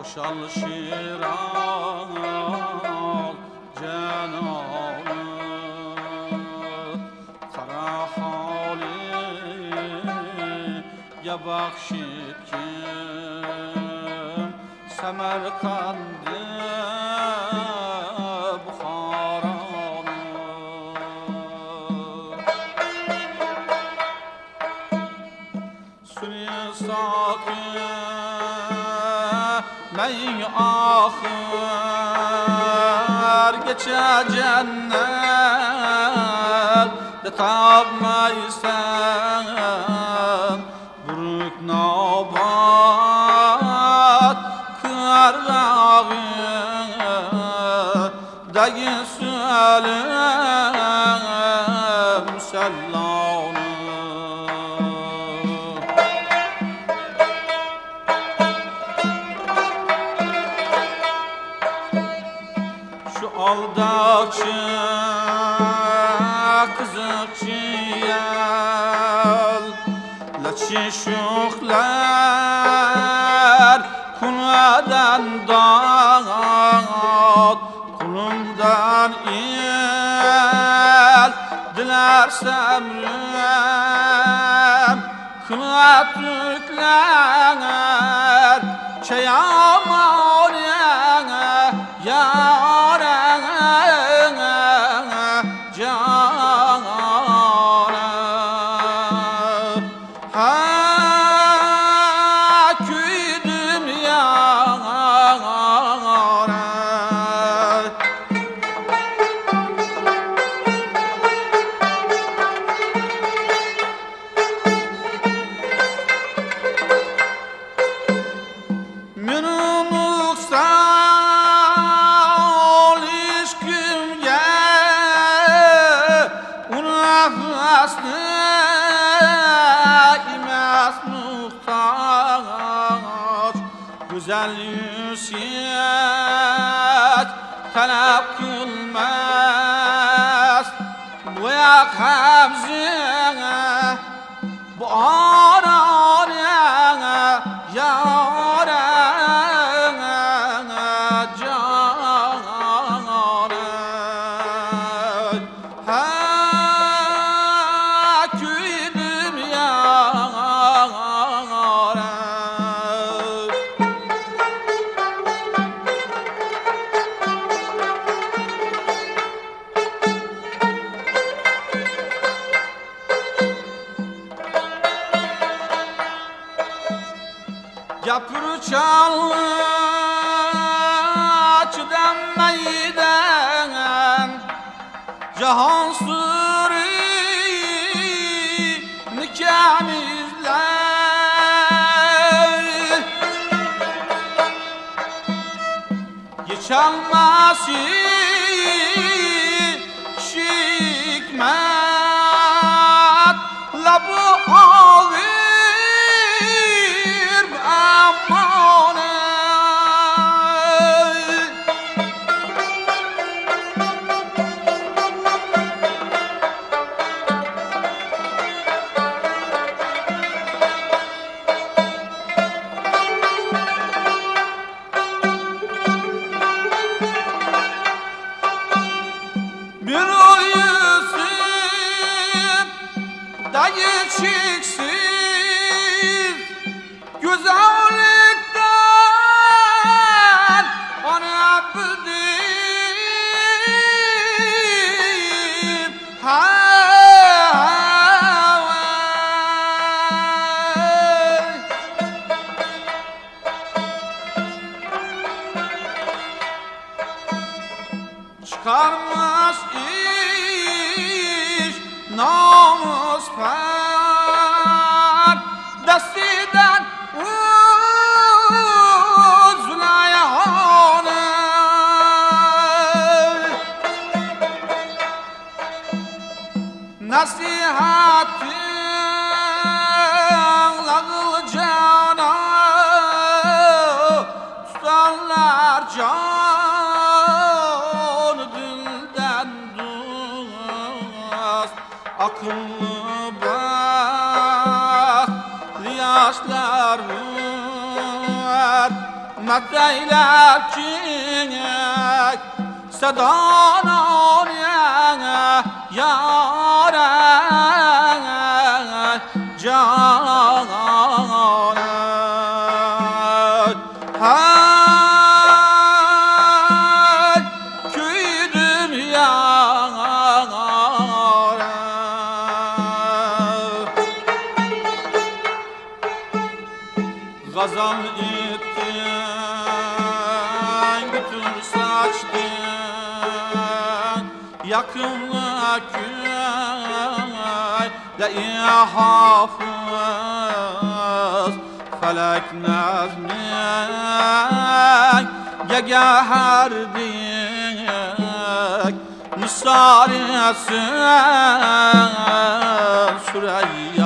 Şal Şiraz cenanı Kara haliye bakşit kim Semerkand'ı Bukharanı Suni sakin Mey ahir geçe cennet de tabmaysan Buruk nabat kırdağı dagi söylem sellanı Aldakçı kızıkçıyal Laçı şuhlar kunadan dağıt Kulumdan il diler semrüm Kınat yükler çayamar yâre Güzel yüziyet talep kılmaz Bu yak hemzine Bu arana yarana canana Ha küydüm yâre Yapır çalı açıdan meydan Cahan sırrı nikahımızlar Geçalmaz şikmet La bu ağır Geçiksiz güzellikten ana bildim Çıkarmaz iş namus var Destiden uzlayanı Nasihatin lağıl cana Tutarlar can dilden duyaz Akıllı bak yaşlar var Meddeyler ki sedanan yâre canet hey küydüm yâre gazal ettin bütün saçtın yakınlık köyle hafız felek nazmi gegerdik misarisi Süreyya